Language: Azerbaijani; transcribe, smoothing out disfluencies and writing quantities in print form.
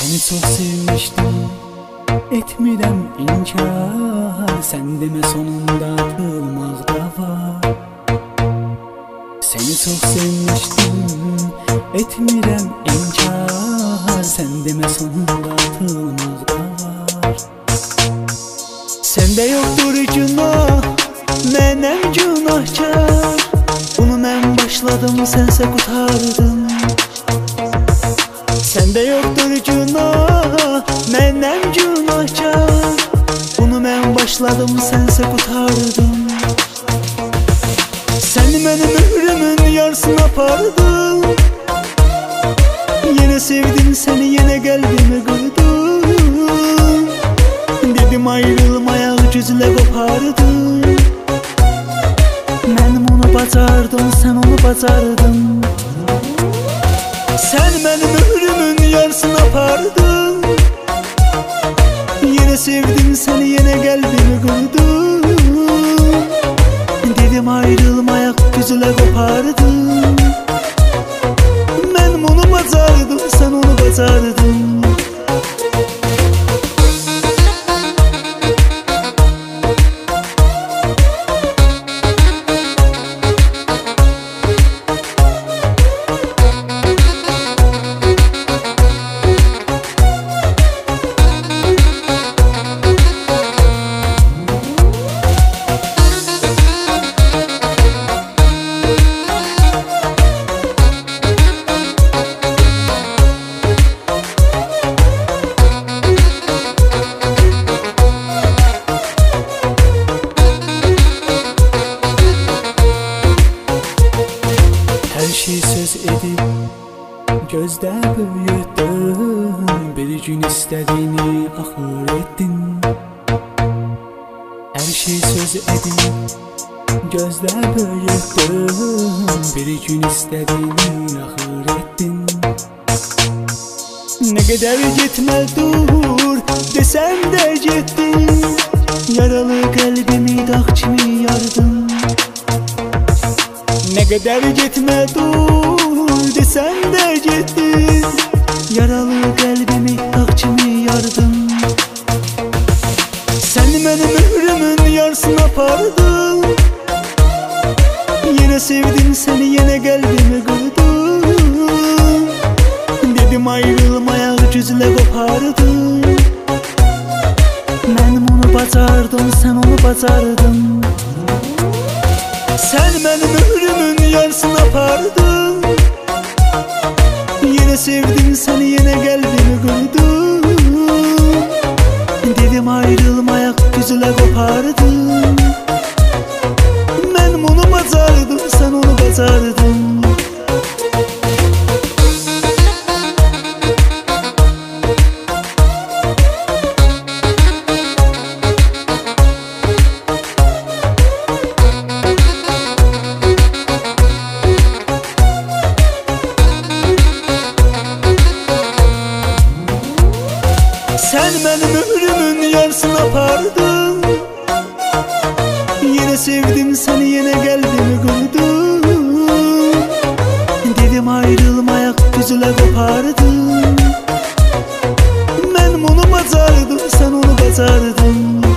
Seni çok sevmiştim, etmirəm inkar. Sən demə sonunda atılmaq da var. Seni çok sevmiştim, etmirəm inkar. Sən demə sonunda atılmaq da var. Səndə yoxdur günah, mənəm günahkar. Bunu mən başladım, sənsə qutardın. Səndə yoxdur günah, mənəm günahkar. Bunu mən başladım, sənsə qutardın. Sən mənim ömrümün yarısını apardın. Yenə sevdim səni, yenə qəlbimi qırdın. Dedim ayrılmaya güclə qopardın. Mən onu bacardım, sən onu bacardın. Sən mənim ömrümün yarısını apardın. Yenə sevdim səni, yenə qəlbimi qırdın. Dedim ayrılmaya güclə qopardın. Mən onu bacardım, sən onu bacardın. Her şey söz edip gözdə böyütdün. Bir gün istədiyini axır etdin. Her şey söz edip gözdə böyütdün. Bir gün istədiyini axır etdin. Ne qədər getmə dur desəm də getdin. Yaralı qəlbimi dağ kimi yardın. Ne kadar gitme dur desem de gittin. Yaralı kalbimi akçımı yardın. Sen benim ömrümün yarısını apardın. Yine sevdim seni, yine kalbimi kırdın. Dedim ayrılmaya güclə qopardın. Ben onu bacardım, sen onu bacardın. Sen benim ömrümün yarısını apardın. Yine sevdim seni, yine kalbimi kırdın. Dedim ayrılmaya güclə qopardın. Ben onu bacardım, sen onu bacardın. Sen benim ömrümün yarısını apardın. Yine sevdim seni, yine kalbimi kırdın. Dedim ayrılmaya güclə qopardın. Ben onu bacardım, sen onu bacardın.